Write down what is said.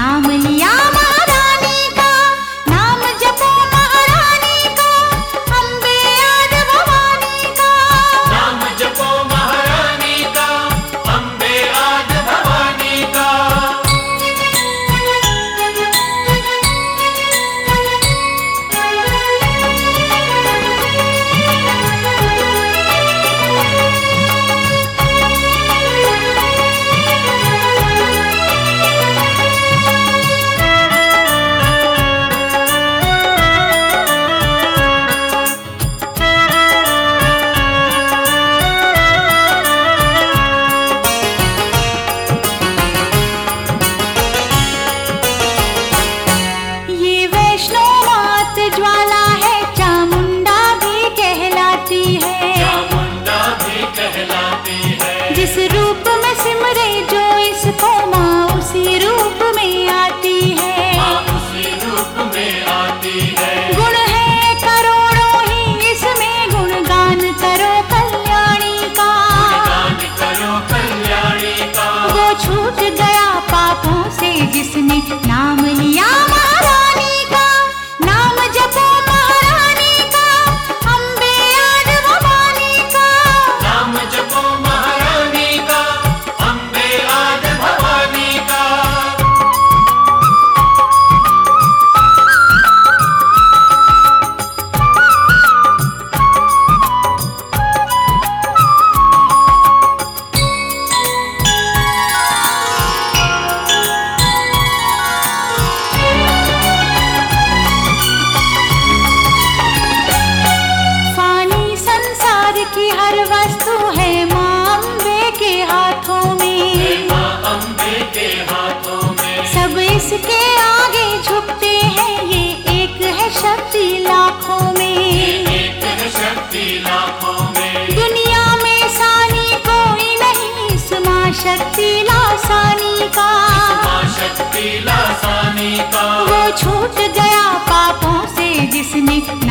नाम लिया महारानी का, नाम जपो महारानी का, अम्बे आद भवानी का। नाम जपो महारानी का, अम्बे आद भवानी का। ज्वाला है चामुंडा भी कहलाती है, चामुंडा भी कहलाती है। जिस रूप में सिमरे जो इसको माँ उसी रूप में आती है, माँ उसी रूप में आती है। गुण है करोड़ों ही इसमें, गुणगान करो कल्याणी का, गुणगान करो कल्याणी का। वो छूट गया पापों से जिसने नाम लिया महारानी का, नाम जपो महारानी का, अम्बे आद भवानी का। नाम जपो महारानी का, अम्बे आद भवानी का। फानी संसार की हर वस्तु है माँ अम्बे के हाथों में, माँ अम्बे के हाथों में। सब इसके आगे झुकते हैं, ये एक है शक्ति लाखों में। एक है शक्ति लाखों में। दुनिया में सानी कोई नहीं, इस माँ शक्ति लासानी का, माँ शक्ति लासानी का। वो छूट गया पापों से जिसने